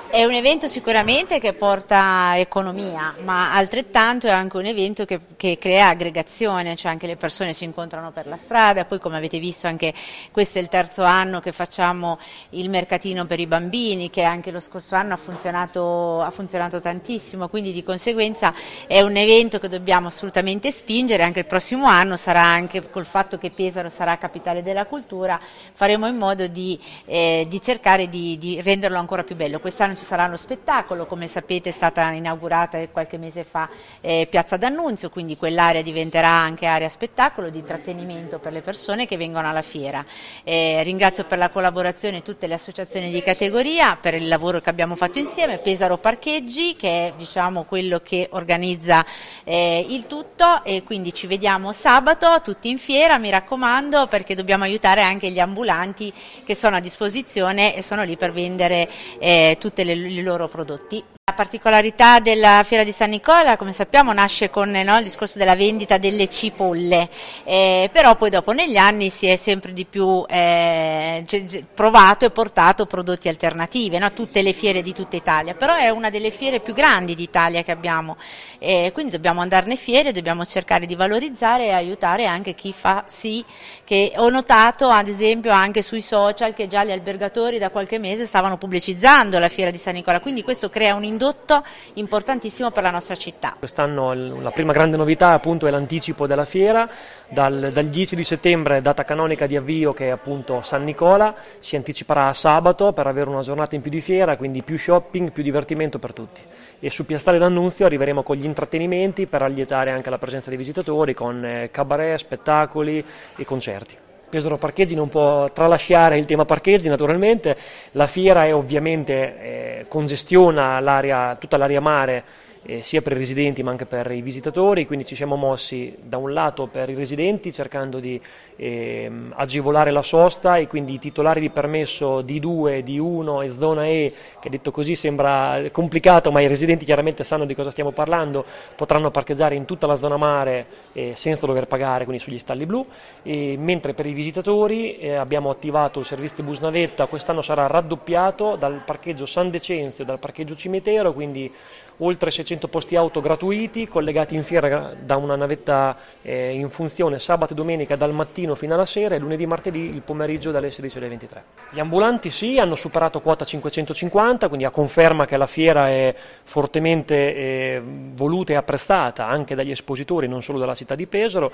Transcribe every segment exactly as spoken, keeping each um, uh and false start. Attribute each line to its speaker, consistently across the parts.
Speaker 1: È un evento sicuramente che porta economia, ma altrettanto è anche un evento che, che crea aggregazione, cioè anche le persone si incontrano per la strada. Poi, come avete visto, anche questo è il terzo anno che facciamo il mercatino per i bambini, che anche lo scorso anno ha funzionato, ha funzionato tantissimo, quindi di conseguenza è un evento che dobbiamo assolutamente spingere. Anche il prossimo anno sarà, anche col fatto che Pesaro sarà capitale della cultura, faremo in modo di, eh, di cercare di, di renderlo ancora più bello. Quest'anno ci sarà lo spettacolo, come sapete è stata inaugurata qualche mese fa eh, Piazza D'Annunzio, quindi quell'area diventerà anche area spettacolo, di intrattenimento per le persone che vengono alla fiera. Eh, ringrazio per la collaborazione tutte le associazioni di categoria per il lavoro che abbiamo fatto insieme, Pesaro Parcheggi che è diciamo quello che organizza eh, il tutto, e quindi ci vediamo sabato tutti in fiera, mi raccomando, perché dobbiamo aiutare anche gli ambulanti che sono a disposizione e sono lì per vendere eh, tutte le i loro prodotti. La particolarità della Fiera di San Nicola, come sappiamo, nasce con no, il discorso della vendita delle cipolle, eh, però poi dopo negli anni si è sempre di più eh, provato e portato prodotti alternativi, no? Tutte le fiere di tutta Italia, però è una delle fiere più grandi d'Italia che abbiamo, eh, quindi dobbiamo andarne fiere, dobbiamo cercare di valorizzare e aiutare anche chi fa sì, che ho notato ad esempio anche sui social che già gli albergatori da qualche mese stavano pubblicizzando la Fiera di San Nicola, quindi questo crea un indotto importantissimo per la nostra città.
Speaker 2: Quest'anno la prima grande novità appunto è l'anticipo della fiera, dal, dal dieci di settembre data canonica di avvio che è appunto San Nicola, si anticiperà a sabato per avere una giornata in più di fiera, quindi più shopping, più divertimento per tutti, e su Piazzale D'Annunzio arriveremo con gli intrattenimenti per allietare anche la presenza dei visitatori con eh, cabaret, spettacoli e concerti. Pesaro Parcheggi non può tralasciare il tema parcheggi, naturalmente. La fiera è ovviamente eh, congestiona l'area, tutta l'area mare, eh, sia per i residenti ma anche per i visitatori, quindi ci siamo mossi da un lato per i residenti cercando di eh, agevolare la sosta, e quindi i titolari di permesso D due, D uno e zona E, che detto così sembra complicato ma i residenti chiaramente sanno di cosa stiamo parlando, potranno parcheggiare in tutta la zona mare eh, senza dover pagare, quindi sugli stalli blu, e mentre per i visitatori eh, abbiamo attivato il servizio bus navetta, quest'anno sarà raddoppiato dal parcheggio San Decenzio e dal parcheggio Cimitero, quindi oltre seicento posti auto gratuiti collegati in fiera da una navetta eh, in funzione sabato e domenica dal mattino fino alla sera, e lunedì e martedì il pomeriggio dalle sedici alle ventitré. Gli ambulanti sì, hanno superato quota cinquecentocinquanta, quindi a conferma che la fiera è fortemente eh, voluta e apprezzata anche dagli espositori, non solo dalla città di Pesaro,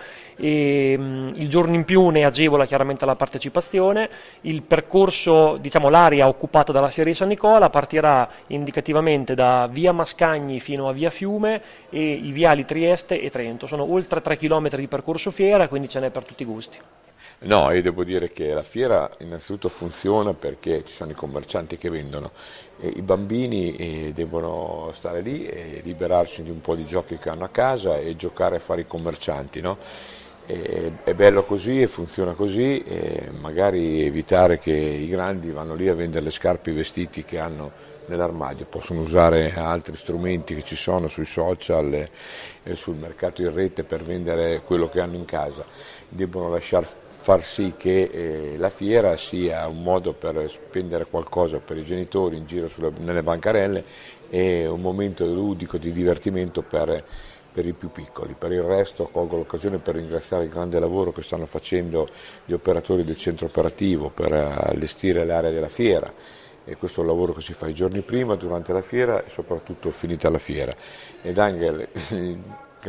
Speaker 2: e mh, il giorno in più ne agevola chiaramente la partecipazione. Il percorso, diciamo l'area occupata dalla Fiera di San Nicola partirà indicativamente da via Mascagni fino a via Fiume e i viali Trieste e Trento. Sono oltre tre chilometri di percorso fiera, quindi ce n'è per tutti i gusti.
Speaker 3: No, io devo dire che la fiera innanzitutto funziona perché ci sono i commercianti che vendono, e i bambini eh, devono stare lì e liberarsi di un po' di giochi che hanno a casa e giocare a fare i commercianti, no? E, è bello così e funziona così, e magari evitare che i grandi vanno lì a vendere le scarpe e i vestiti che hanno nell'armadio, possono usare altri strumenti che ci sono sui social e, e sul mercato in rete per vendere quello che hanno in casa. Devono lasciar far sì che eh, la fiera sia un modo per spendere qualcosa per i genitori in giro sulle, nelle bancarelle, e un momento ludico di divertimento per, per i più piccoli. Per il resto colgo l'occasione per ringraziare il grande lavoro che stanno facendo gli operatori del centro operativo per allestire l'area della fiera, e questo è un lavoro che si fa i giorni prima, durante la fiera e soprattutto finita la fiera, ed anche il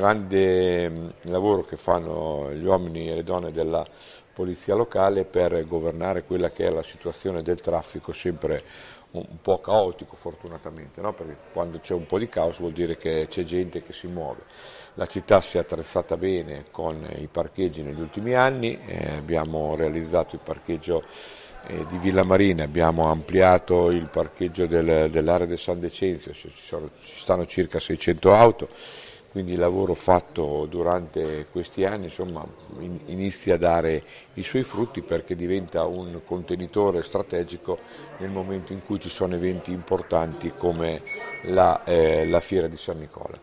Speaker 3: grande lavoro che fanno gli uomini e le donne della polizia locale per governare quella che è la situazione del traffico, sempre un po' caotico fortunatamente, no? Perché quando c'è un po' di caos vuol dire che c'è gente che si muove. La città si è attrezzata bene con i parcheggi negli ultimi anni, eh, abbiamo realizzato il parcheggio di Villa Marina, abbiamo ampliato il parcheggio del, dell'area del San Decenzio, ci, sono, ci stanno circa seicento auto, quindi il lavoro fatto durante questi anni insomma, in, inizia a dare i suoi frutti, perché diventa un contenitore strategico nel momento in cui ci sono eventi importanti come la, eh, la Fiera di San Nicola.